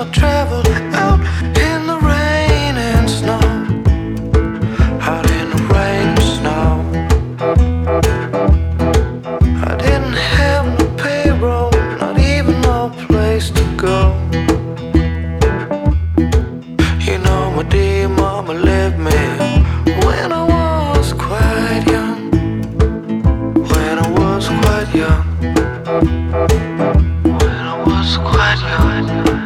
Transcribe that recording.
I traveled out in the rain and snow. Out in the rain and snow. I didn't have no payroll, not even no place to go. You know my dear mama left me when I was quite young. When I was quite young. When I was quite young.